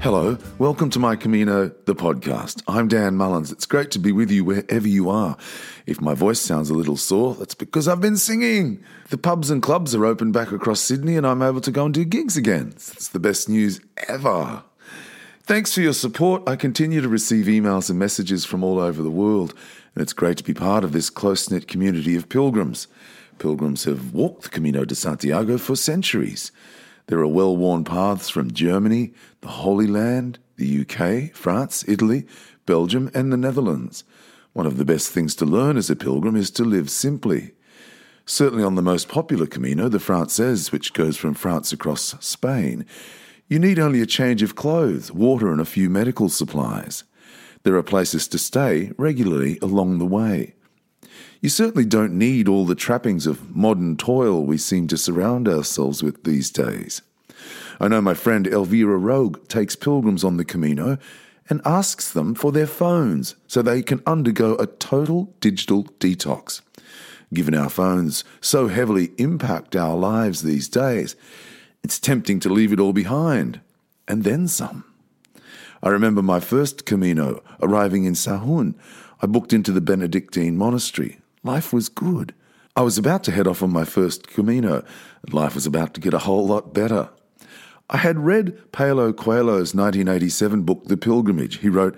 Hello, welcome to My Camino, the podcast. I'm Dan Mullins. It's great to be with you wherever you are. If my voice sounds a little sore, that's because I've been singing. The pubs and clubs are open back across Sydney and I'm able to go and do gigs again. It's the best news ever. Thanks for your support. I continue to receive emails and messages from all over the world, and it's great to be part of this close-knit community of pilgrims. Pilgrims have walked the Camino de Santiago for centuries. There are well-worn paths from Germany, the Holy Land, the UK, France, Italy, Belgium, and the Netherlands. One of the best things to learn as a pilgrim is to live simply. Certainly on the most popular Camino, the Frances, which goes from France across Spain, you need only a change of clothes, water, and a few medical supplies. There are places to stay regularly along the way. You certainly don't need all the trappings of modern toil we seem to surround ourselves with these days. I know my friend Elvira Rogue takes pilgrims on the Camino and asks them for their phones so they can undergo a total digital detox. Given our phones so heavily impact our lives these days, it's tempting to leave it all behind, and then some. I remember my first Camino arriving in Sahun. I booked into the Benedictine monastery. Life was good. I was about to head off on my first Camino, and life was about to get a whole lot better. I had read Paulo Coelho's 1987 book, The Pilgrimage. He wrote,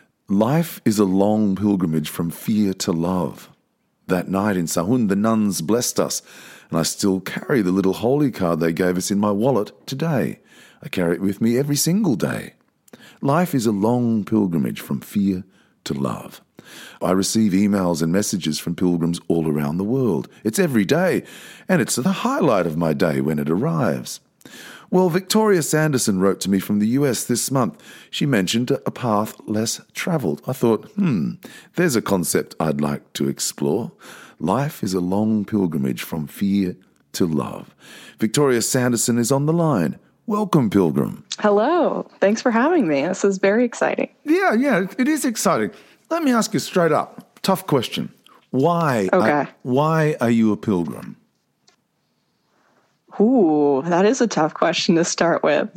"Life is a long pilgrimage from fear to love." That night in Sahun, the nuns blessed us, and I still carry the little holy card they gave us in my wallet today. I carry it with me every single day. Life is a long pilgrimage from fear to love. I receive emails and messages from pilgrims all around the world. It's every day, and it's the highlight of my day when it arrives. Well, Victoria Sanderson wrote to me from the US this month. She mentioned a path less travelled. I thought, there's a concept I'd like to explore. Life is a long pilgrimage from fear to love. Victoria Sanderson is on the line. Welcome, Pilgrim. Hello. Thanks for having me. This is very exciting. Yeah, it is exciting. Let me ask you straight up. Tough question. Why? Okay. Why are you a pilgrim? Ooh, that is a tough question to start with.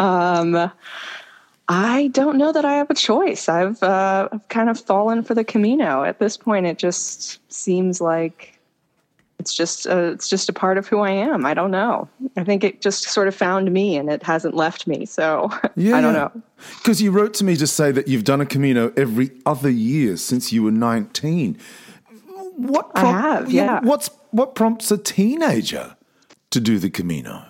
I don't know that I have a choice. I've kind of fallen for the Camino. At this point, it just seems like it's just a part of who I am. I don't know. I think it just sort of found me and it hasn't left me. So I don't know. Because you wrote to me to say that you've done a Camino every other year since you were 19. I have, yeah. What prompts a teenager to do the Camino?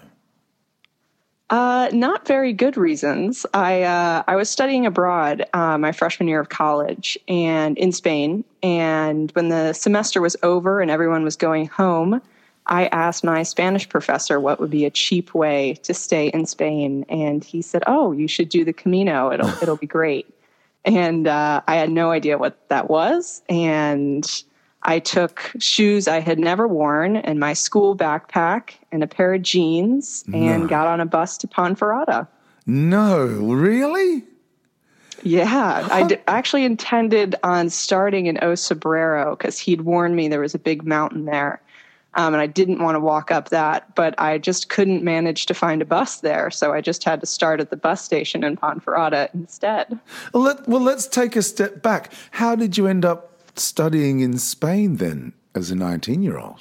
Not very good reasons. I was studying abroad my freshman year of college and in Spain. And when the semester was over and everyone was going home, I asked my Spanish professor what would be a cheap way to stay in Spain. And he said, "Oh, you should do the Camino. It'll be great." And I had no idea what that was. And I took shoes I had never worn and my school backpack and a pair of jeans and got on a bus to Ponferrada. No, really? Yeah. I actually intended on starting in O Sobrero because he'd warned me there was a big mountain there. And I didn't want to walk up that, but I just couldn't manage to find a bus there. So I just had to start at the bus station in Ponferrada instead. Well, let's take a step back. How did you end up studying in Spain then as a 19-year-old?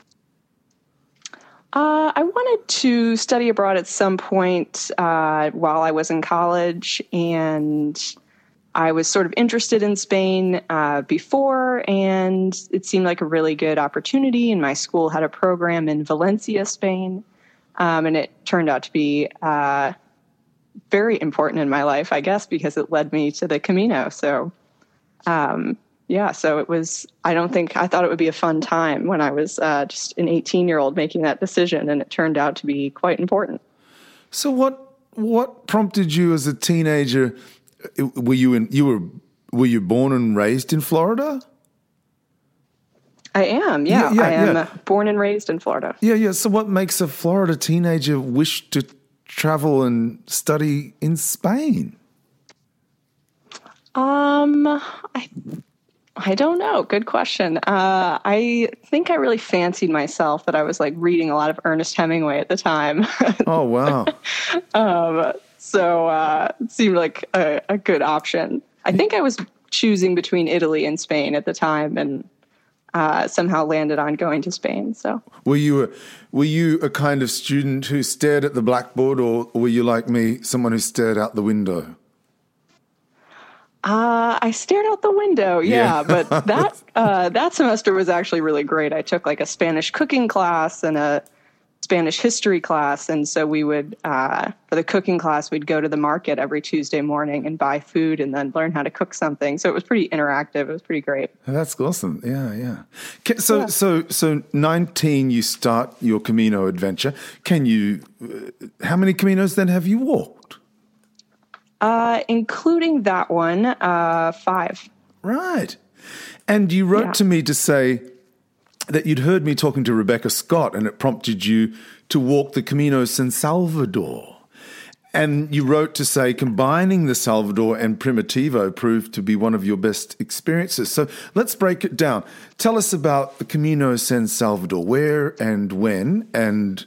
I wanted to study abroad at some point while I was in college, and I was sort of interested in Spain before, and it seemed like a really good opportunity, and my school had a program in Valencia, Spain, and it turned out to be very important in my life, I guess, because it led me to the Camino. So so it was, I thought it would be a fun time when I was just an 18-year-old making that decision, and it turned out to be quite important. So what prompted you as a teenager? Were you born and raised in Florida? I am, yeah. I am born and raised in Florida. Yeah. So what makes a Florida teenager wish to travel and study in Spain? I don't know. Good question. I think I really fancied myself that I was like reading a lot of Ernest Hemingway at the time. Oh, wow. So it seemed like a good option. I think I was choosing between Italy and Spain at the time, and somehow landed on going to Spain. So were you a kind of student who stared at the blackboard, or were you like me, someone who stared out the window? I stared out the window, yeah. But that semester was actually really great. I took like a Spanish cooking class and a Spanish history class, and so we would, for the cooking class, we'd go to the market every Tuesday morning and buy food and then learn how to cook something. So it was pretty interactive. It was pretty great. That's awesome. Yeah. So 19, you start your Camino adventure. How many Caminos then have you walked? Including that one, 5. Right. And you wrote to me to say that you'd heard me talking to Rebecca Scott and it prompted you to walk the Camino San Salvador. And you wrote to say combining the Salvador and Primitivo proved to be one of your best experiences. So let's break it down. Tell us about the Camino San Salvador, where and when, and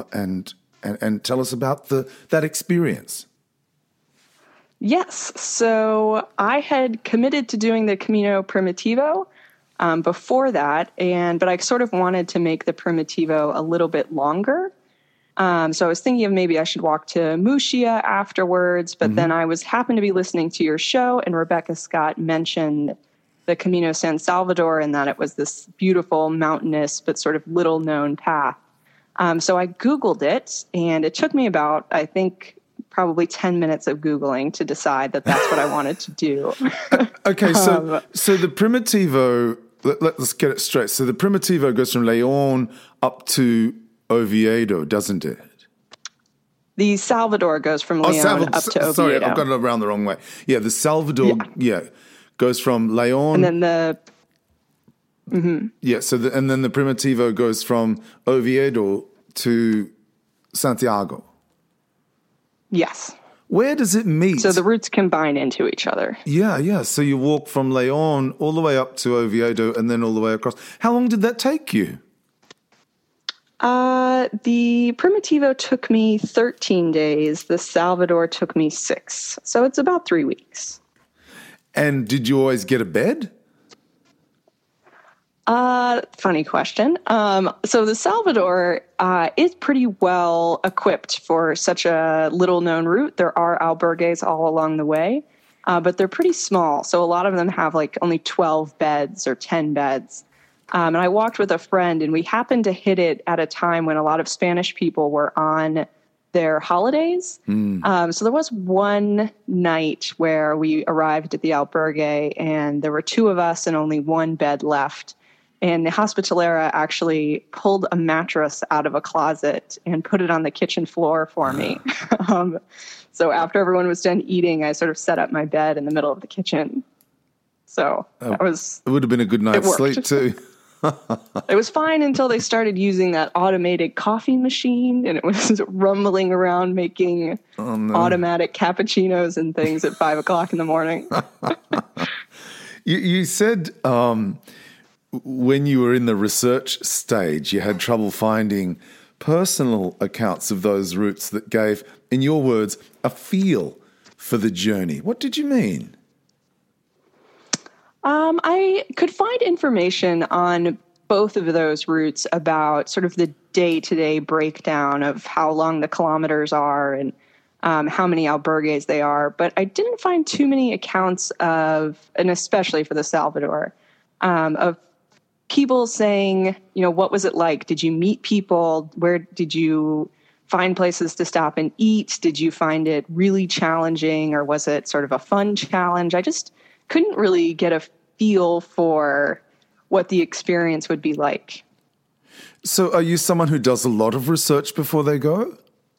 tell us about that experience. Yes. So I had committed to doing the Camino Primitivo before that, but I sort of wanted to make the Primitivo a little bit longer. So I was thinking of maybe I should walk to Muxía afterwards, but then I happened to be listening to your show, and Rebecca Scott mentioned the Camino San Salvador and that it was this beautiful, mountainous, but sort of little-known path. So I Googled it, and it took me about, I think, probably 10 minutes of Googling to decide that that's what I wanted to do. Okay, so the Primitivo, let's get it straight. So the Primitivo goes from León up to Oviedo, doesn't it? The Salvador goes from León up to Oviedo. Sorry, I've got it around the wrong way. Yeah, the Salvador, goes from León. And then Yeah, and then the Primitivo goes from Oviedo to Santiago. Yes. Where does it meet? So the routes combine into each other. Yeah. So you walk from León all the way up to Oviedo and then all the way across. How long did that take you? The Primitivo took me 13 days. The Salvador took me 6. So it's about 3 weeks. And did you always get a bed? Funny question. So the Salvador is pretty well equipped for such a little known route. There are albergues all along the way, but they're pretty small. So a lot of them have like only 12 beds or 10 beds. And I walked with a friend, and we happened to hit it at a time when a lot of Spanish people were on their holidays. So there was one night where we arrived at the albergue, and there were 2 of us and only 1 bed left. And the hospitalera actually pulled a mattress out of a closet and put it on the kitchen floor for me. So after everyone was done eating, I sort of set up my bed in the middle of the kitchen. So it would have been a good night's sleep too. It was fine until they started using that automated coffee machine, and it was rumbling around making automatic cappuccinos and things at 5 o'clock in the morning. You said when you were in the research stage, you had trouble finding personal accounts of those routes that gave, in your words, a feel for the journey. What did you mean? I could find information on both of those routes about sort of the day-to-day breakdown of how long the kilometers are and how many albergues they are. But I didn't find too many accounts of, and especially for the Salvador, of people saying, what was it like? Did you meet people? Where did you find places to stop and eat? Did you find it really challenging, or was it sort of a fun challenge? I just couldn't really get a feel for what the experience would be like. So are you someone who does a lot of research before they go?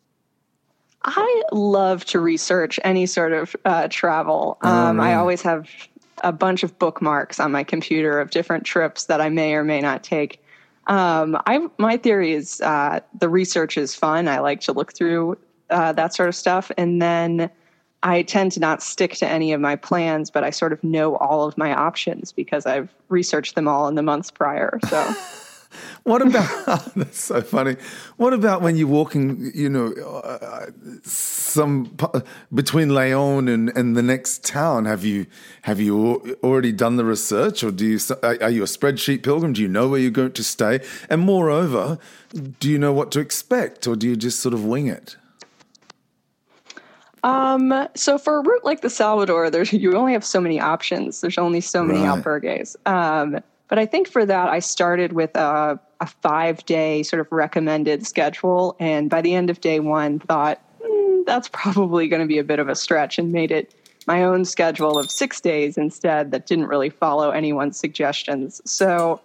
I love to research any sort of travel. I always have a bunch of bookmarks on my computer of different trips that I may or may not take. My theory is the research is fun. I like to look through that sort of stuff. And then I tend to not stick to any of my plans, but I sort of know all of my options because I've researched them all in the months prior. So What about, that's so funny. What about when you're walking, between Leon and the next town? Have you already done the research, or are you a spreadsheet pilgrim? Do you know where you're going to stay? And moreover, do you know what to expect, or do you just sort of wing it? So for a route like the Salvador, you only have so many options. There's only so many albergues. But I think for that, I started with a 5-day sort of recommended schedule. And by the end of day one, thought, that's probably going to be a bit of a stretch, and made it my own schedule of 6 days instead that didn't really follow anyone's suggestions. So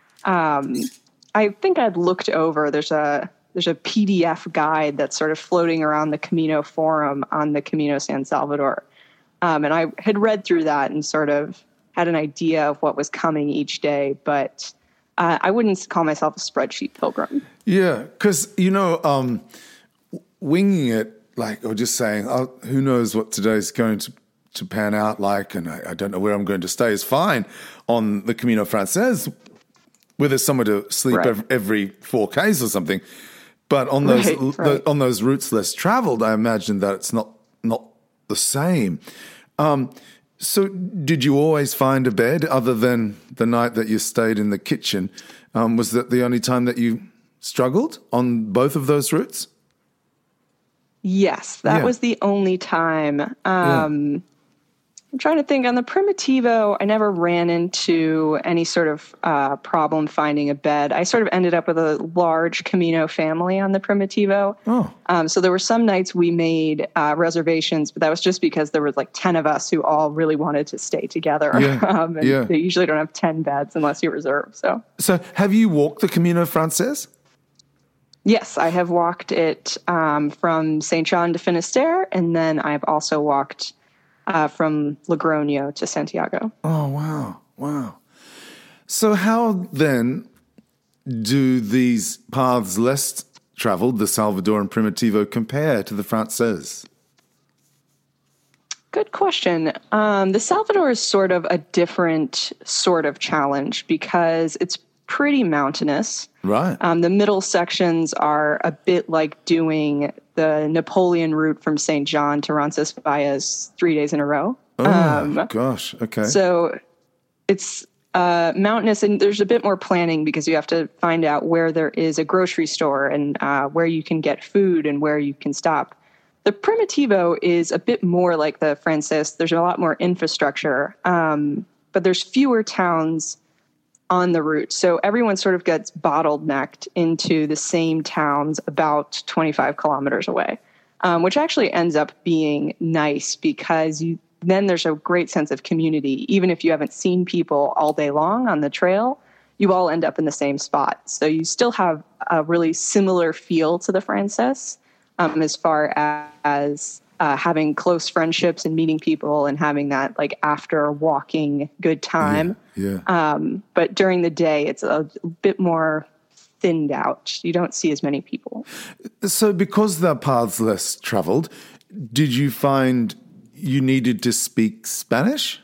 I think I'd looked over, there's a PDF guide that's sort of floating around the Camino forum on the Camino San Salvador. And I had read through that and sort of had an idea of what was coming each day, but I wouldn't call myself a spreadsheet pilgrim. Yeah, because, winging it, or just saying, oh, who knows what today's going to pan out like, and I don't know where I'm going to stay, is fine on the Camino Frances, where there's somewhere to sleep every 4Ks or something. But on those on those routes less traveled, I imagine that it's not the same. So did you always find a bed other than the night that you stayed in the kitchen? Was that the only time that you struggled on both of those routes? Yes, that was the only time. I'm trying to think. On the Primitivo, I never ran into any sort of problem finding a bed. I sort of ended up with a large Camino family on the Primitivo. So there were some nights we made reservations, but that was just because there was like 10 of us who all really wanted to stay together. They usually don't have 10 beds unless you reserve. So have you walked the Camino Frances? Yes, I have walked it from St. John to Finisterre, and then I've also walked from Logroño to Santiago. Oh, wow. So how then do these paths less traveled, the Salvador and Primitivo, compare to the Frances? Good question. The Salvador is sort of a different sort of challenge because it's pretty mountainous. Right. The middle sections are a bit like doing the Napoleon route from St. John to Roncesvalles 3 days in a row. Oh, gosh. Okay. So it's mountainous, and there's a bit more planning because you have to find out where there is a grocery store and where you can get food and where you can stop. The Primitivo is a bit more like the Frances. There's a lot more infrastructure, but there's fewer towns on the route. So everyone sort of gets bottlenecked into the same towns about 25 kilometers away, which actually ends up being nice because then there's a great sense of community. Even if you haven't seen people all day long on the trail, you all end up in the same spot. So you still have a really similar feel to the Frances as far as having close friendships and meeting people and having that like after walking good time. Yeah. But during the day, it's a bit more thinned out. You don't see as many people. So because the path's less traveled, did you find you needed to speak Spanish?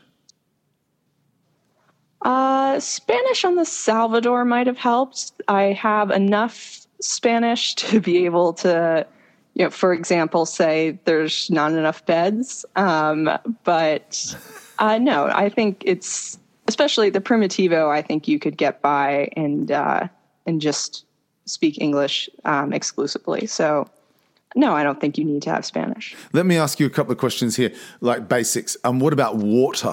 Spanish on the Salvador might have helped. I have enough Spanish to be able to, for example, say there's not enough beds. But no, I think it's, especially the Primitivo, I think you could get by and just speak English exclusively. So no, I don't think you need to have Spanish. Let me ask you a couple of questions here, like basics. What about water?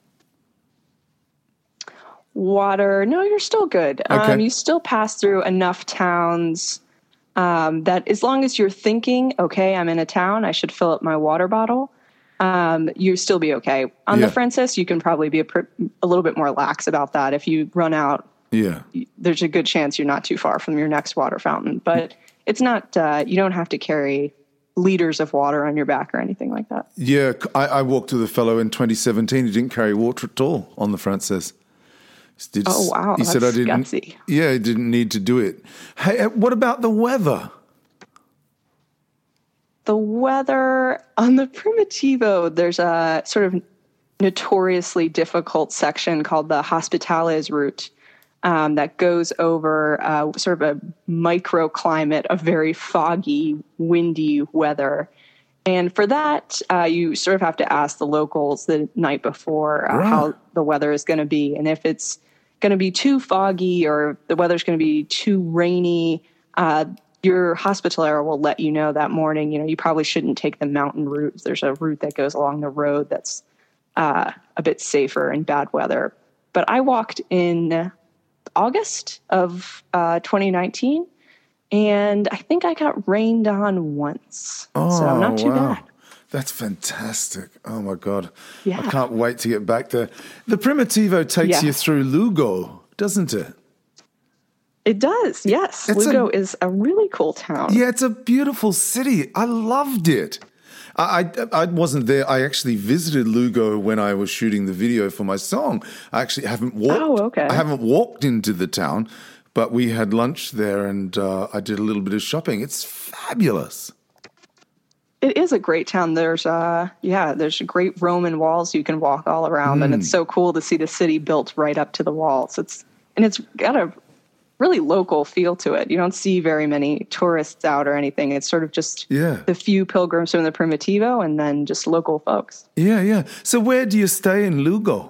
Water, no, you're still good. Okay. You still pass through enough towns that as long as you're thinking, okay, I'm in a town, I should fill up my water bottle, you'll still be okay. On the Frances, you can probably be a little bit more lax about that. If you run out, there's a good chance you're not too far from your next water fountain. But it's not, you don't have to carry liters of water on your back or anything like that. Yeah, I walked with a fellow in 2017 who didn't carry water at all on the Frances. Oh, wow. He said I didn't. Gutsy. Yeah, he didn't need to do it. Hey, what about the weather? The weather on the Primitivo, there's a sort of notoriously difficult section called the Hospitales route, that goes over sort of a microclimate of very foggy, windy weather. And for that, you sort of have to ask the locals the night before how the weather is going to be. And if it's going to be too foggy or the weather's going to be too rainy, your hospitalier will let you know that morning. You probably shouldn't take the mountain route. There's a route that goes along the road that's a bit safer in bad weather. But I walked in August of 2019, and I think I got rained on once. So not too bad. That's fantastic. Oh, my God. Yeah. I can't wait to get back there. The Primitivo takes you through Lugo, doesn't it? It does, yes. Lugo is a really cool town. Yeah, it's a beautiful city. I loved it. I wasn't there. I actually visited Lugo when I was shooting the video for my song. I actually haven't walked. Oh, okay. I haven't walked into the town, but we had lunch there, and I did a little bit of shopping. It's fabulous. It is a great town. There's great Roman walls you can walk all around, and it's so cool to see the city built right up to the walls. It's got a really local feel to it. You don't see very many tourists out or anything. It's sort of just the few pilgrims from the Primitivo and then just local folks. Yeah. So where do you stay in Lugo?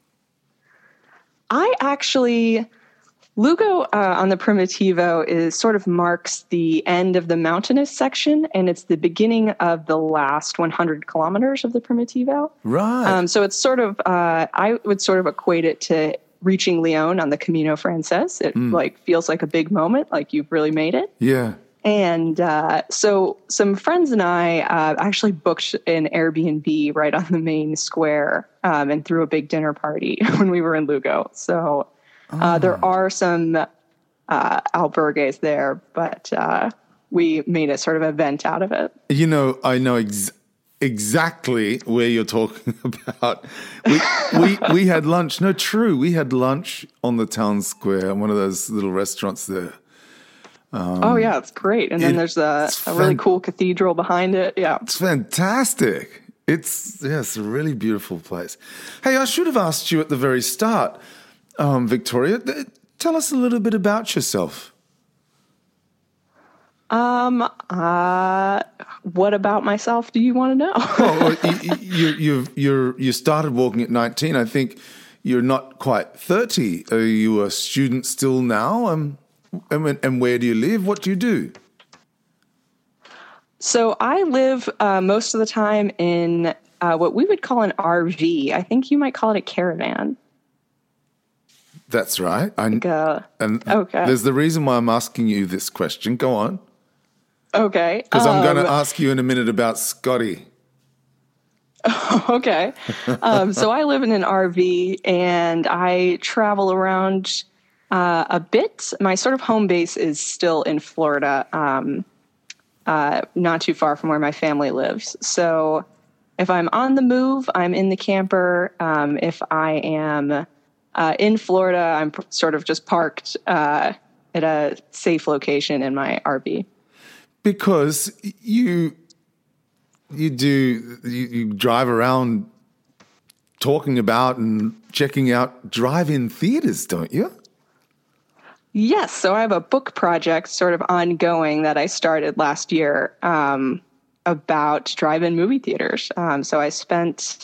Lugo on the Primitivo is sort of marks the end of the mountainous section, and it's the beginning of the last 100 kilometers of the Primitivo. Right. So it's sort of, I would sort of equate it to reaching Lyon on the Camino Frances. It feels like a big moment, like you've really made it. Yeah. And so some friends and I actually booked an Airbnb right on the main square and threw a big dinner party when we were in Lugo. So there are some albergues there, but we made a sort of event out of it. I know exactly where you're talking about. We had lunch. No, true. We had lunch on the town square, one of those little restaurants there. It's great. And then there's a really cool cathedral behind it. Yeah. It's fantastic. It's a really beautiful place. Hey, I should have asked you at the very start, Victoria, tell us a little bit about yourself. What about myself do you want to know? Well, you started walking at 19. I think you're not quite 30. Are you a student still now? And where do you live? What do you do? So I live most of the time in what we would call an RV. I think you might call it a caravan. That's right. Okay. There's the reason why I'm asking you this question. Go on. Okay. Because I'm going to ask you in a minute about Scotty. Okay. So I live in an RV and I travel around a bit. My sort of home base is still in Florida, not too far from where my family lives. So if I'm on the move, I'm in the camper. If I am in Florida, I'm sort of just parked at a safe location in my RV. Because you drive around talking about and checking out drive-in theaters, don't you? Yes. So I have a book project sort of ongoing that I started last year about drive-in movie theaters. So I spent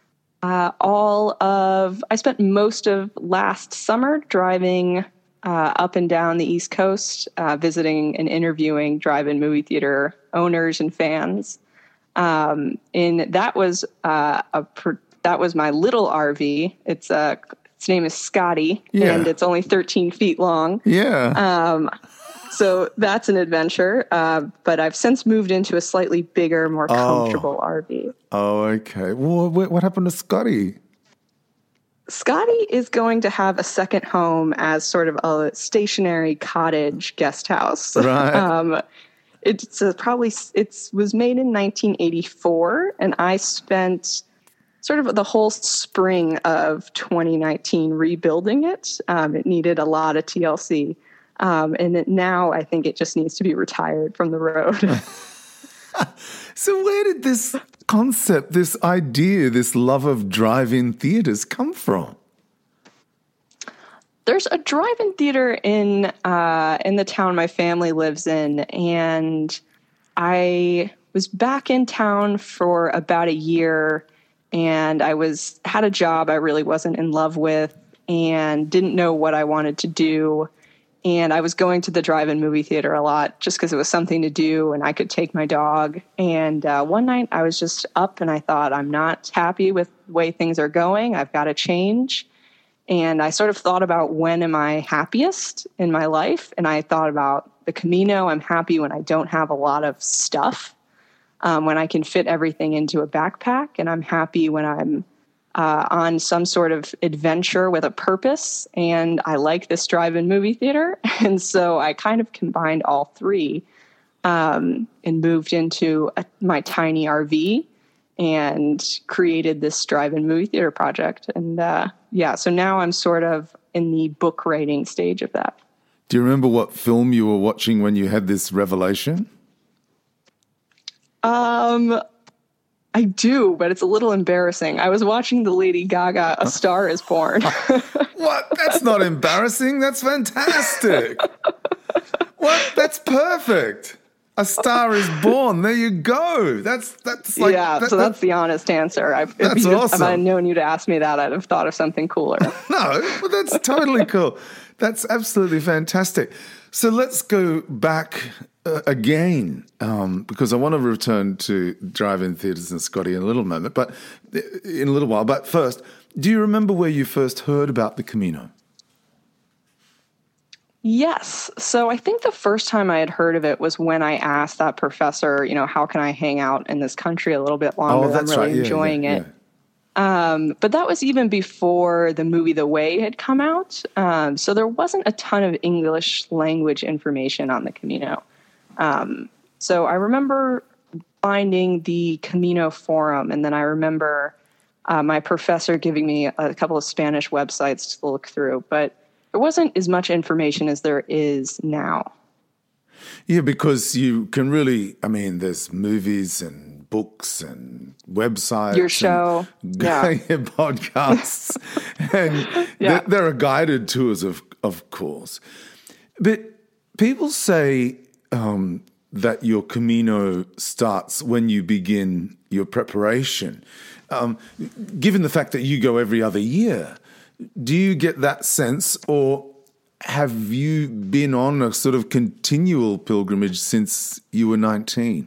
most of last summer driving up and down the East Coast, visiting and interviewing drive-in movie theater owners and fans. And that was my little RV. Its name is Scotty, and it's only 13 feet long. Yeah. So that's an adventure. But I've since moved into a slightly bigger, more comfortable RV. Oh, okay. Well, what happened to Scotty? Scotty is going to have a second home as sort of a stationary cottage guest house. Right. It was made in 1984, and I spent sort of the whole spring of 2019 rebuilding it. It needed a lot of TLC, and now I think it just needs to be retired from the road. So where did this concept, this idea, this love of drive-in theaters come from? There's a drive-in theater in the town my family lives in, and I was back in town for about a year, and had a job I really wasn't in love with and didn't know what I wanted to do. And I was going to the drive-in movie theater a lot just because it was something to do and I could take my dog. And one night I was just up and I thought, I'm not happy with the way things are going. I've got to change. And I sort of thought about, when am I happiest in my life? And I thought about the Camino. I'm happy when I don't have a lot of stuff, when I can fit everything into a backpack. And I'm happy when I'm on some sort of adventure with a purpose. And I like this drive-in movie theater. And so I kind of combined all three, and moved into my tiny RV and created this drive-in movie theater project. And so now I'm sort of in the book writing stage of that. Do you remember what film you were watching when you had this revelation? I do, but it's a little embarrassing. I was watching the Lady Gaga A Star Is Born. What? That's not embarrassing. That's fantastic. What? That's perfect. A Star Is Born. There you go. That's like... So that's the honest answer. That's awesome. If I had known you to ask me that, I'd have thought of something cooler. No, but that's totally cool. That's absolutely fantastic. So let's go back again, because I want to return to drive-in theatres and Scotty in a little moment, but in a little while. But first, do you remember where you first heard about the Camino? Yes. So I think the first time I had heard of it was when I asked that professor, how can I hang out in this country a little bit longer? Oh, that's I'm really right. enjoying it. But that was even before the movie The Way had come out. So there wasn't a ton of English language information on the Camino. So I remember finding the Camino forum, and then I remember my professor giving me a couple of Spanish websites to look through, but there wasn't as much information as there is now. Yeah, because you can really, there's movies and books and websites. Your show. And podcasts. And there are guided tours, of course. But people say that your Camino starts when you begin your preparation. Given the fact that you go every other year, do you get that sense, or have you been on a sort of continual pilgrimage since you were 19?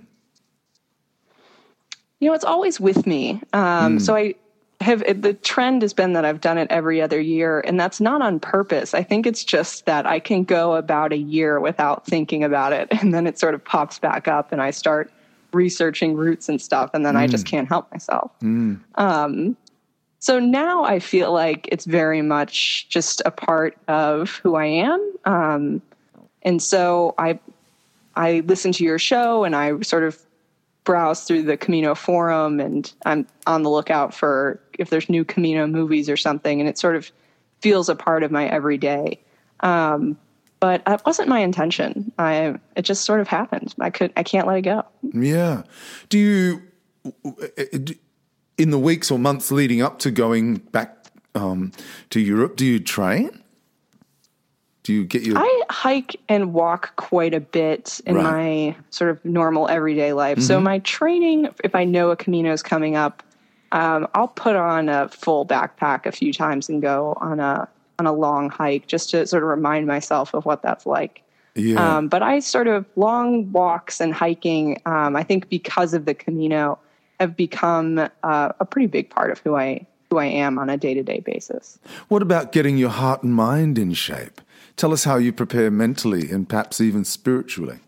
It's always with me. So the trend has been that I've done it every other year, and that's not on purpose. I think it's just that I can go about a year without thinking about it, and then it sort of pops back up, and I start researching routes and stuff, and then I just can't help myself. So now I feel like it's very much just a part of who I am. And so I listen to your show, and I sort of browse through the Camino forum, and I'm on the lookout for if there's new Camino movies or something, and it sort of feels a part of my everyday. But that wasn't my intention. It just sort of happened. I can't let it go. Yeah. Do you, in the weeks or months leading up to going back to Europe, do you train? Do you get your... I hike and walk quite a bit in my sort of normal everyday life. So my training, if I know a Camino is coming up, I'll put on a full backpack a few times and go on a long hike just to sort of remind myself of what that's like. Yeah. But I sort of long walks and hiking, I think because of the Camino, have become a pretty big part of who I am on a day-to-day basis. What about getting your heart and mind in shape? Tell us how you prepare mentally and perhaps even spiritually.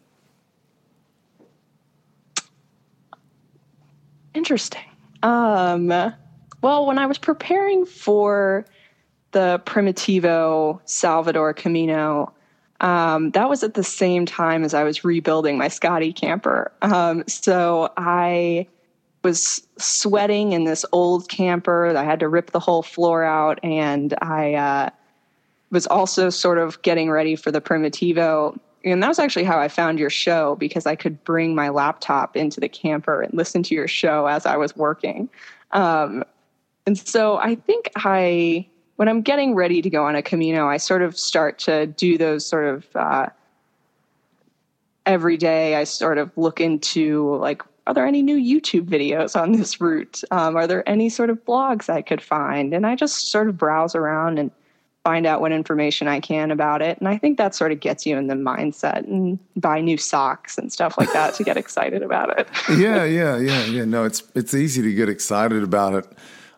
Interesting. Well, when I was preparing for the Primitivo Salvador Camino, that was at the same time as I was rebuilding my Scotty camper. So I was sweating in this old camper. I had to rip the whole floor out, and I was also sort of getting ready for the Primitivo. And that was actually how I found your show, because I could bring my laptop into the camper and listen to your show as I was working. And so I think I when I'm getting ready to go on a Camino, I sort of start to do those sort of every day. I sort of look into, like, are there any new YouTube videos on this route? Are there any sort of blogs I could find? And I just sort of browse around and find out what information I can about it. And I think that sort of gets you in the mindset, and buy new socks and stuff like that to get excited about it. Yeah. No, it's easy to get excited about it.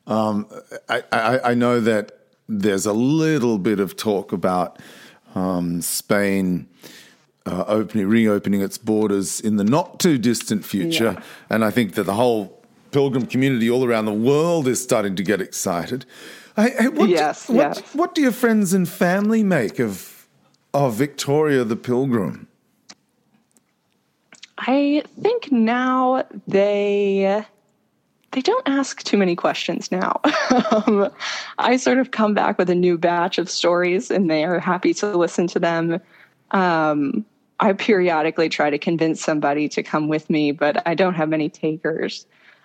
I know that there's a little bit of talk about Spain reopening its borders in the not too distant future. Yeah. And I think that the whole pilgrim community all around the world is starting to get excited. What do your friends and family make of Victoria the Pilgrim? I think now they don't ask too many questions now. I sort of come back with a new batch of stories, and they are happy to listen to them. I periodically try to convince somebody to come with me, but I don't have many takers.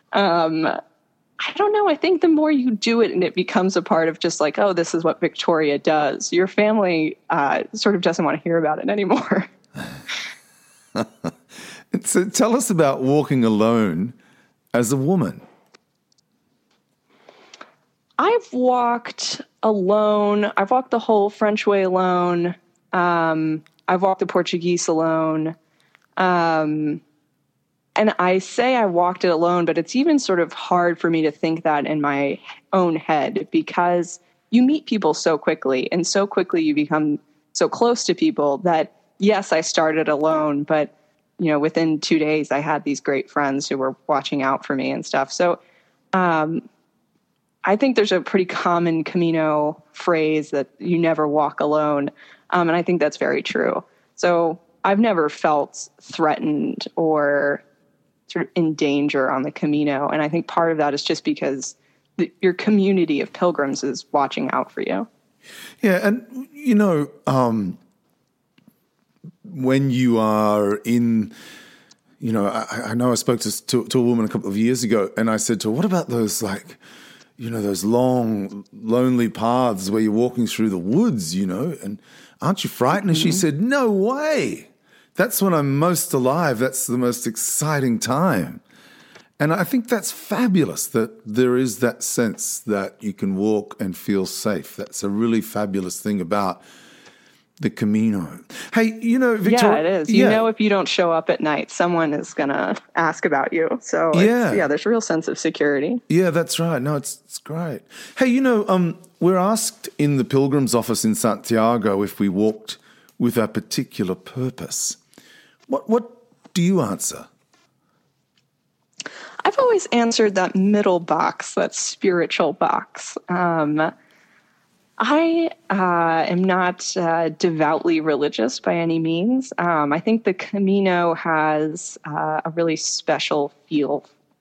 I don't know. I think the more you do it and it becomes a part of just like, oh, this is what Victoria does, your family sort of doesn't want to hear about it anymore. So tell us about walking alone as a woman. I've walked alone. I've walked the whole French way alone. I've walked the Portuguese alone. And I say I walked it alone, but it's even sort of hard for me to think that in my own head, because you meet people so quickly, and so quickly you become so close to people that, yes, I started alone, but, you know, within 2 days I had these great friends who were watching out for me and stuff. So I think there's a pretty common Camino phrase that you never walk alone. And I think that's very true. So I've never felt threatened or sort of in danger on the Camino. And I think part of that is just because your community of pilgrims is watching out for you. Yeah. And, you know, when you are in, you know, I know I spoke to a woman a couple of years ago, and I said to her, what about those, like, you know, those long, lonely paths where you're walking through the woods, you know, and aren't you frightened? And she said, no way. That's when I'm most alive. That's the most exciting time. And I think that's fabulous that there is that sense that you can walk and feel safe. That's a really fabulous thing about the Camino. Hey, you know, Victoria... Yeah, it is. You know, if you don't show up at night, someone is going to ask about you. So, there's a real sense of security. Yeah, that's right. No, it's great. Hey, you know, we're asked in the Pilgrim's office in Santiago if we walked with a particular purpose. What do you answer? I've always answered that middle box, that spiritual box. I am not devoutly religious by any means. I think the Camino has a really special feel,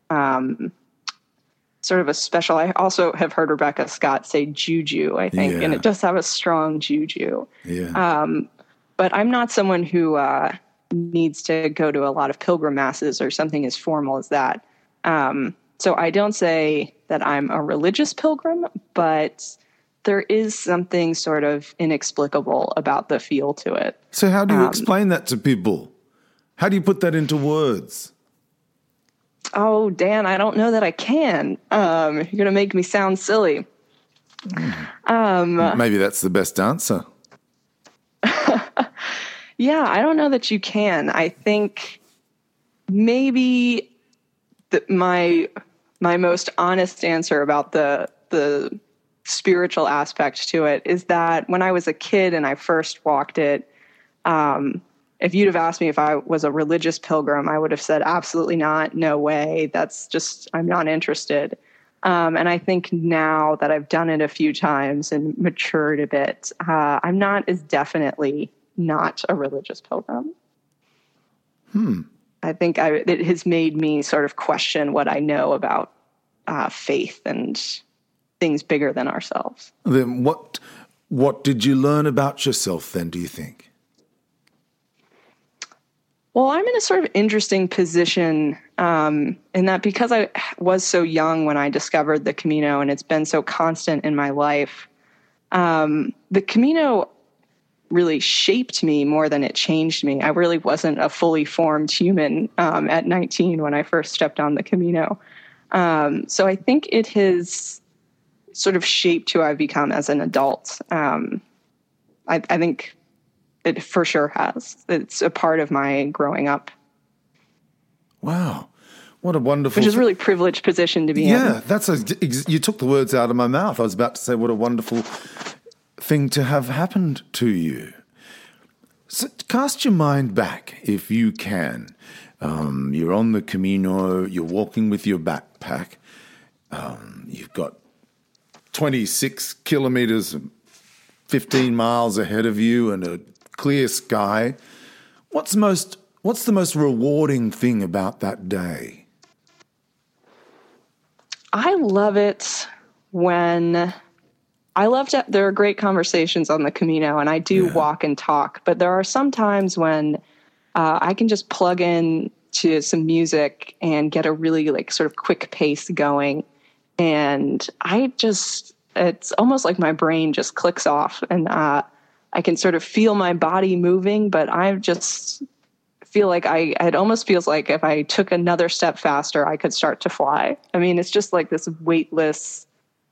sort of a special. I also have heard Rebecca Scott say juju, I think, and it does have a strong juju. Yeah. But I'm not someone who needs to go to a lot of pilgrim masses or something as formal as that. So I don't say that I'm a religious pilgrim, but there is something sort of inexplicable about the feel to it. So how do you explain that to people? How do you put that into words? Oh, Dan, I don't know that I can. You're going to make me sound silly. Maybe that's the best answer. Yeah, I don't know that you can. I think maybe my most honest answer about the spiritual aspect to it is that when I was a kid and I first walked it, if you'd have asked me if I was a religious pilgrim, I would have said, absolutely not. No way. That's just, I'm not interested. And I think now that I've done it a few times and matured a bit, I'm not as definitely not a religious pilgrim. I think it has made me sort of question what I know about faith and things bigger than ourselves. Then what did you learn about yourself then, do you think? Well, I'm in a sort of interesting position in that because I was so young when I discovered the Camino and it's been so constant in my life, The Camino really shaped me more than it changed me. I really wasn't a fully formed human at 19 when I first stepped on the Camino. So I think it has sort of shaped who I've become as an adult. I think it for sure has. It's a part of my growing up. Wow. What a wonderful... Which is a really privileged position to be in. Yeah, you took the words out of my mouth. I was about to say what a wonderful thing to have happened to you. So cast your mind back, if you can. You're on the Camino, you're walking with your backpack. You've got 26 kilometers, 15 miles ahead of you and a clear sky. What's the most rewarding thing about that day? I love it when... there are great conversations on the Camino, and I do walk and talk, but there are some times when I can just plug in to some music and get a really sort of quick pace going. And it's almost like my brain just clicks off, and I can sort of feel my body moving, but I just feel like it almost feels like if I took another step faster, I could start to fly. I mean, it's just like this weightless,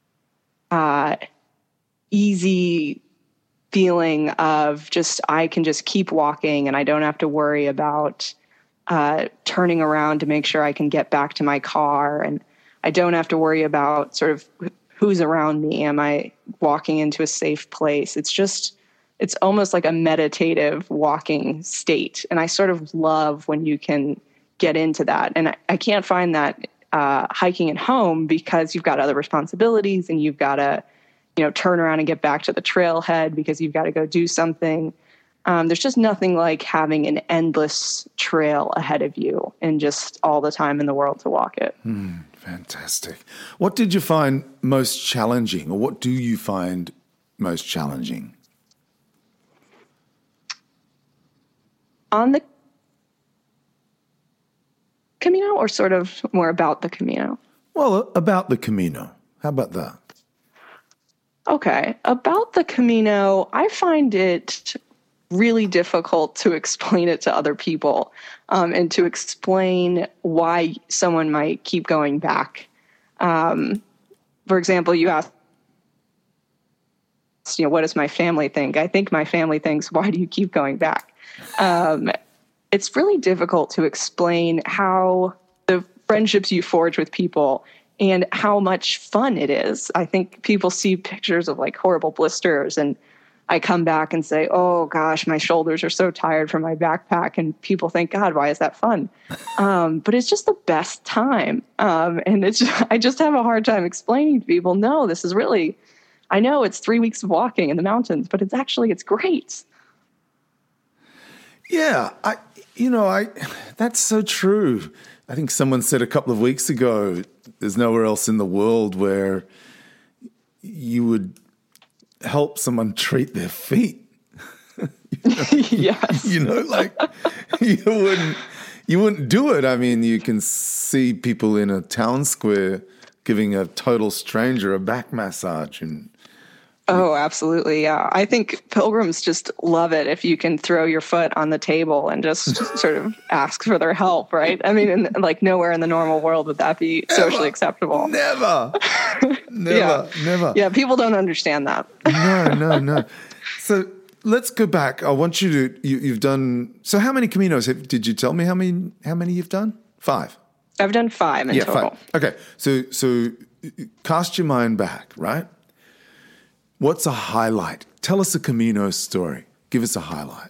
easy feeling of just, I can just keep walking and I don't have to worry about turning around to make sure I can get back to my car. And I don't have to worry about sort of who's around me. Am I walking into a safe place? It's almost like a meditative walking state. And I sort of love when you can get into that. And I can't find that hiking at home because you've got other responsibilities and you've got to, turn around and get back to the trailhead because you've got to go do something. There's just nothing like having an endless trail ahead of you and just all the time in the world to walk it. Fantastic. What did you find most challenging, or what do you find most challenging? On the Camino, or sort of more about the Camino? Well, about the Camino. How about that? Okay. About the Camino, I find it really difficult to explain it to other people and to explain why someone might keep going back. For example, you asked, what does my family think? I think my family thinks, why do you keep going back? It's really difficult to explain how the friendships you forge with people and how much fun it is. I think people see pictures of horrible blisters, and I come back and say, oh gosh, my shoulders are so tired from my backpack. And people think, God, why is that fun? But it's just the best time. And I just have a hard time explaining to people, no, this is really, I know it's 3 weeks of walking in the mountains, but it's great. Yeah, that's so true. I think someone said a couple of weeks ago, there's nowhere else in the world where you would help someone treat their feet. Yes. You wouldn't do it. I mean, you can see people in a town square giving a total stranger a back massage and... Oh, absolutely. Yeah. I think pilgrims just love it if you can throw your foot on the table and just sort of ask for their help, right? I mean, nowhere in the normal world would that be socially acceptable. Never. Never. Yeah, people don't understand that. No. So let's go back. I want you to, you've done, so how many Caminos did you tell me how many you've done? 5. I've done 5 in total. 5. Okay. So cast your mind back, right? What's a highlight? Tell us a Camino story. Give us a highlight.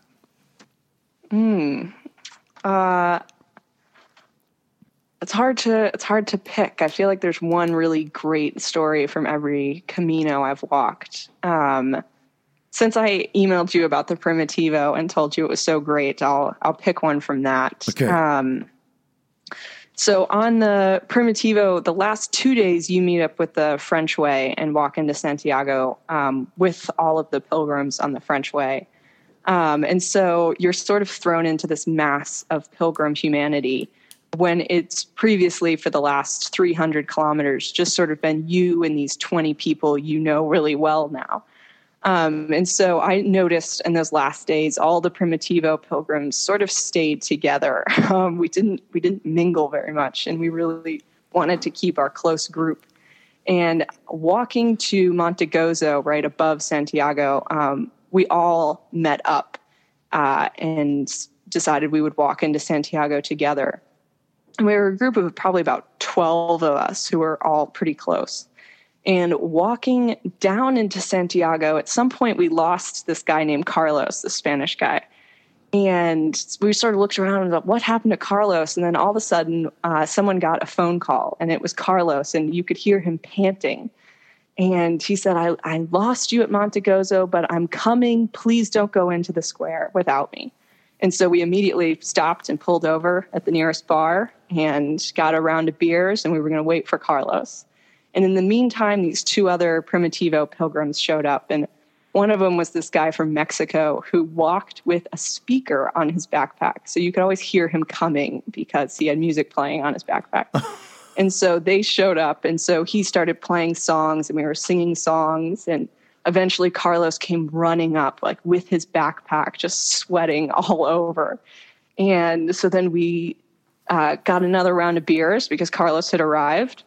It's hard to pick. I feel like there's one really great story from every Camino I've walked. Since I emailed you about the Primitivo and told you it was so great, I'll pick one from that. Okay. So on the Primitivo, the last 2 days you meet up with the French Way and walk into Santiago with all of the pilgrims on the French Way. And so you're sort of thrown into this mass of pilgrim humanity when it's previously for the last 300 kilometers just sort of been you and these 20 people you know really well now. And so I noticed in those last days, all the Primitivo pilgrims sort of stayed together. We didn't mingle very much, and we really wanted to keep our close group. And walking to Monte Gozo, right above Santiago, we all met up and decided we would walk into Santiago together. And we were a group of probably about 12 of us who were all pretty close. And walking down into Santiago, at some point we lost this guy named Carlos, the Spanish guy. And we sort of looked around and thought, what happened to Carlos? And then all of a sudden, someone got a phone call, and it was Carlos, and you could hear him panting. And he said, I lost you at Monte Gozo, but I'm coming. Please don't go into the square without me. And so we immediately stopped and pulled over at the nearest bar and got a round of beers, and we were going to wait for Carlos. And in the meantime, these two other Primitivo pilgrims showed up, and one of them was this guy from Mexico who walked with a speaker on his backpack. So you could always hear him coming because he had music playing on his backpack. And so they showed up, and so he started playing songs, and we were singing songs, and eventually Carlos came running up, like with his backpack, just sweating all over. And so then we got another round of beers because Carlos had arrived.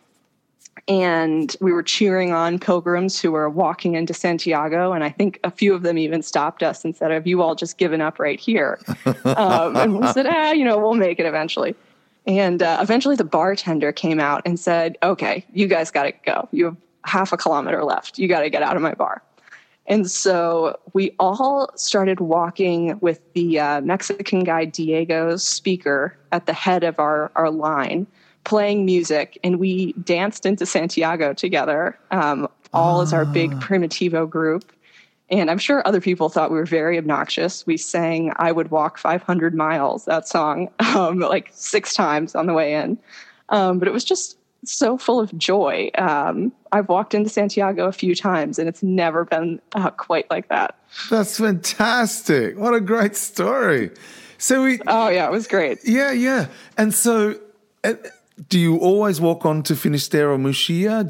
And we were cheering on pilgrims who were walking into Santiago. And I think a few of them even stopped us and said, have you all just given up right here? And we said, we'll make it eventually. And eventually the bartender came out and said, okay, you guys got to go. You have half a kilometer left. You got to get out of my bar. And so we all started walking with the Mexican guy Diego's speaker at the head of our line, playing music, and we danced into Santiago together, all as our big Primitivo group. And I'm sure other people thought we were very obnoxious. We sang I Would Walk 500 Miles, that song, like 6 times on the way in. But it was just so full of joy. I've walked into Santiago a few times, and it's never been quite like that. That's fantastic. What a great story. Oh, yeah, it was great. Yeah. And so... do you always walk on to Finisterre or Muxía?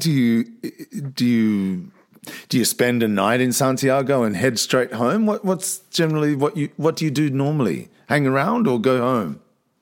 Do you spend a night in Santiago and head straight home? What's generally what do you do normally? Hang around or go home?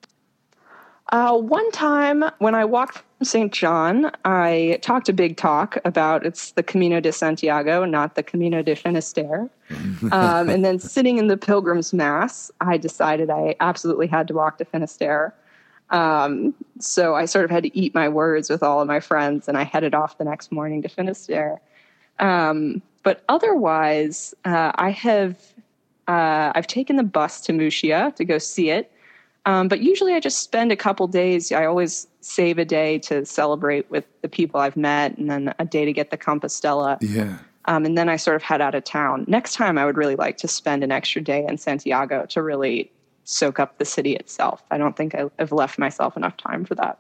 One time when I walked from St. John, I talked a big talk about it's the Camino de Santiago, not the Camino de Finisterre. And then sitting in the Pilgrim's Mass, I decided I absolutely had to walk to Finisterre. So I sort of had to eat my words with all of my friends, and I headed off the next morning to Finisterre. But otherwise, I've taken the bus to Muxía to go see it. But usually I just spend a couple days. I always save a day to celebrate with the people I've met, and then a day to get the Compostela. Yeah. And then I sort of head out of town. Next time I would really like to spend an extra day in Santiago to really soak up the city itself. I don't think I've left myself enough time for that.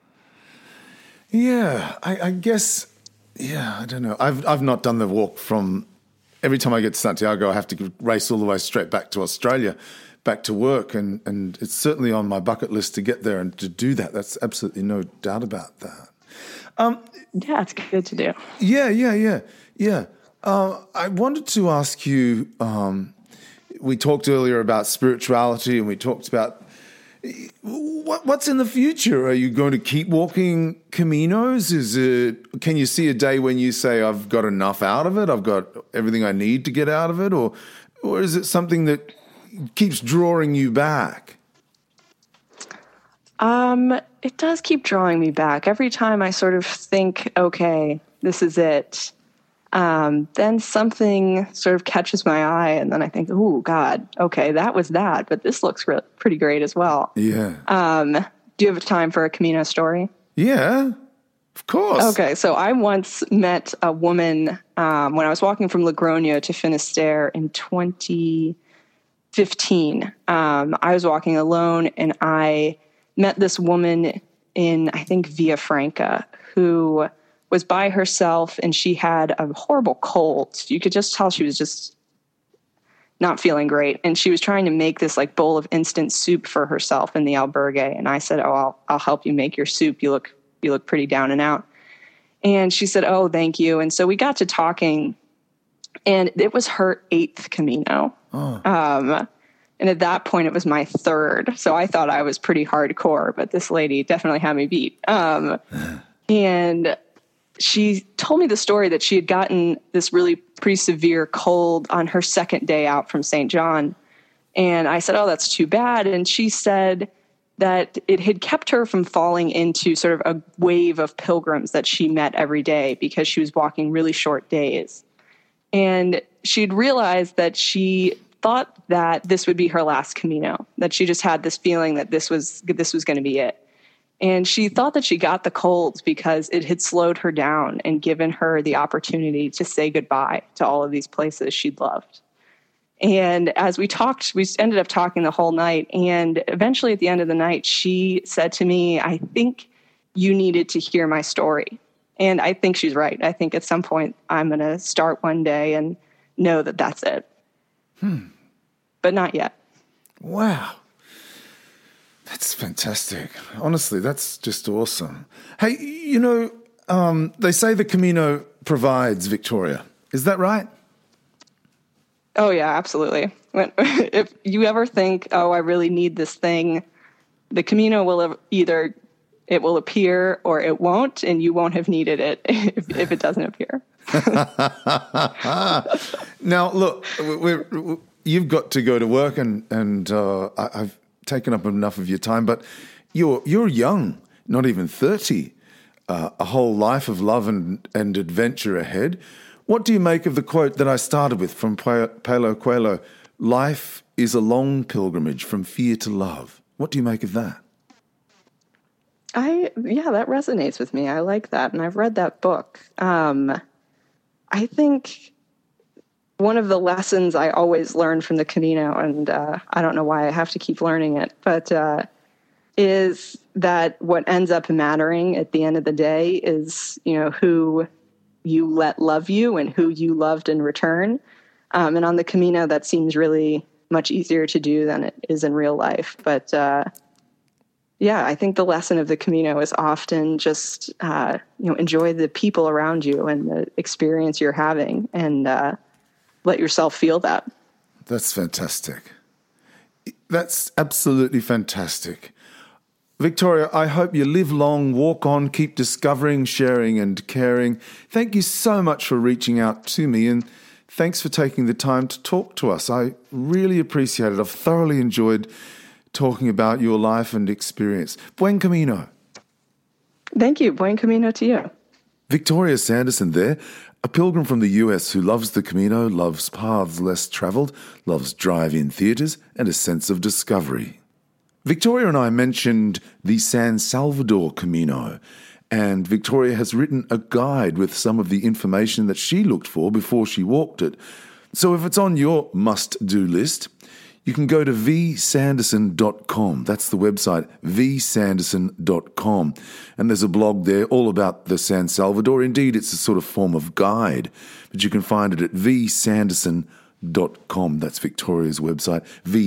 Yeah, I guess, I don't know. I've not done the walk from, every time I get to Santiago, I have to race all the way straight back to Australia, back to work, and it's certainly on my bucket list to get there and to do that. That's absolutely no doubt about that. Yeah, it's good to do. Yeah. I wanted to ask you, we talked earlier about spirituality, and we talked about what's in the future. Are you going to keep walking Caminos? Can you see a day when you say, I've got enough out of it, I've got everything I need to get out of it, or is it something that keeps drawing you back? It does keep drawing me back. Every time I sort of think, okay, this is it. Then something sort of catches my eye, and then I think, oh, God, okay, that was that, but this looks pretty great as well. Yeah. Do you have time for a Camino story? Yeah, of course. Okay, so I once met a woman when I was walking from Logroño to Finisterre in 2015. I was walking alone, and I met this woman in, I think, Villafranca, who was by herself, and she had a horrible cold. You could just tell she was just not feeling great. And she was trying to make this like bowl of instant soup for herself in the albergue. And I said, oh, I'll help you make your soup. You look pretty down and out. And she said, oh, thank you. And so we got to talking, And it was her 8th Camino. And at that point, it was my 3rd. So I thought I was pretty hardcore, but this lady definitely had me beat. And she told me the story that she had gotten this really pretty severe cold on her 2nd day out from St. John. And I said, oh, that's too bad. And she said that it had kept her from falling into sort of a wave of pilgrims that she met every day because she was walking really short days. And she'd realized that she thought that this would be her last Camino, that she just had this feeling that this was going to be it. And she thought that she got the colds because it had slowed her down and given her the opportunity to say goodbye to all of these places she'd loved. And as we talked, we ended up talking the whole night. And eventually at the end of the night, she said to me, I think you needed to hear my story. And I think she's right. I think at some point I'm going to start one day and know that that's it. But not yet. Wow. That's fantastic. Honestly, that's just awesome. Hey, they say the Camino provides, Victoria. Is that right? Oh, yeah, absolutely. If you ever think, oh, I really need this thing, the Camino will either it will appear or it won't, and you won't have needed it if it doesn't appear. Now, look, you've got to go to work, and I've taken up enough of your time, but you're young, not even 30, a whole life of love and adventure ahead. What do you make of the quote that I started with from Paulo Coelho? Life is a long pilgrimage from fear to love. What do you make of that? That resonates with me. I like that. And I've read that book. I think one of the lessons I always learn from the Camino, and I don't know why I have to keep learning it, but is that what ends up mattering at the end of the day is, who you let love you and who you loved in return. And on the Camino, that seems really much easier to do than it is in real life. But I think the lesson of the Camino is often just, enjoy the people around you and the experience you're having, and let yourself feel that. That's fantastic. That's absolutely fantastic. Victoria, I hope you live long, walk on, keep discovering, sharing and caring. Thank you so much for reaching out to me, and thanks for taking the time to talk to us. I really appreciate it. I've thoroughly enjoyed talking about your life and experience. Buen Camino. Thank you. Buen Camino to you. Victoria Sanderson there, a pilgrim from the US who loves the Camino, loves paths less travelled, loves drive-in theatres and a sense of discovery. Victoria and I mentioned the San Salvador Camino, and Victoria has written a guide with some of the information that she looked for before she walked it. So if it's on your must-do list, you can go to vsanderson.com. That's the website, vsanderson.com. And there's a blog there all about the San Salvador. Indeed, it's a sort of form of guide, but you can find it at vsanderson.com. That's Victoria's website,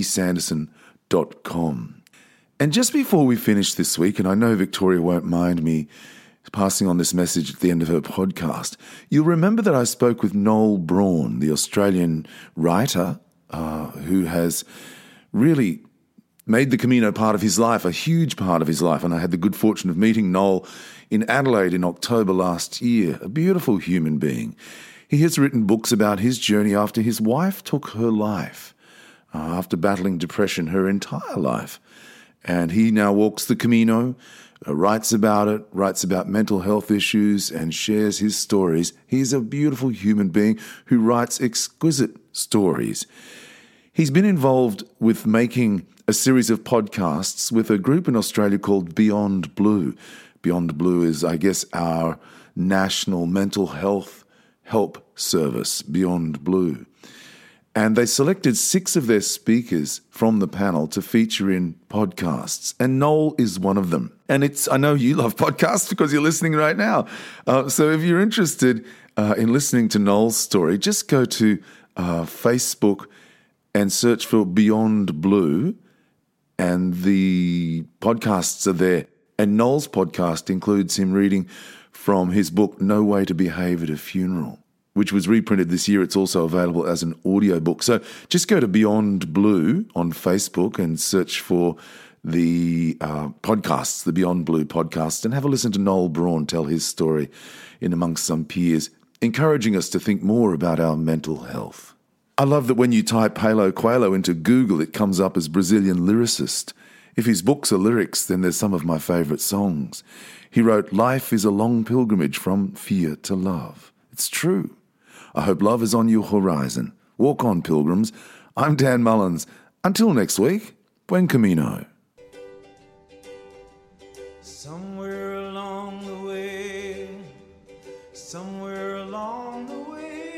vsanderson.com. And just before we finish this week, and I know Victoria won't mind me passing on this message at the end of her podcast, you'll remember that I spoke with Noel Braun, the Australian writer who has really made the Camino part of his life, a huge part of his life. And I had the good fortune of meeting Noel in Adelaide in October last year, a beautiful human being. He has written books about his journey after his wife took her life, after battling depression her entire life. And he now walks the Camino, writes about it, writes about mental health issues, and shares his stories. He's a beautiful human being who writes exquisite stories. He's been involved with making a series of podcasts with a group in Australia called Beyond Blue. Beyond Blue is, I guess, our national mental health help service, Beyond Blue. And they selected 6 of their speakers from the panel to feature in podcasts. And Noel is one of them. And I know you love podcasts because you're listening right now. So if you're interested in listening to Noel's story, just go to Facebook and search for Beyond Blue. And the podcasts are there. And Noel's podcast includes him reading from his book, No Way to Behave at a Funeral. which was reprinted this year. It's also available as an audiobook. So just go to Beyond Blue on Facebook and search for the podcasts, the Beyond Blue podcast, and have a listen to Noel Braun tell his story in amongst some peers, encouraging us to think more about our mental health. I love that when you type Paulo Coelho into Google, it comes up as Brazilian lyricist. If his books are lyrics, then there's some of my favourite songs. He wrote, "Life is a long pilgrimage from fear to love." It's true. I hope love is on your horizon. Walk on, pilgrims. I'm Dan Mullins. Until next week, buen camino. Somewhere along the way,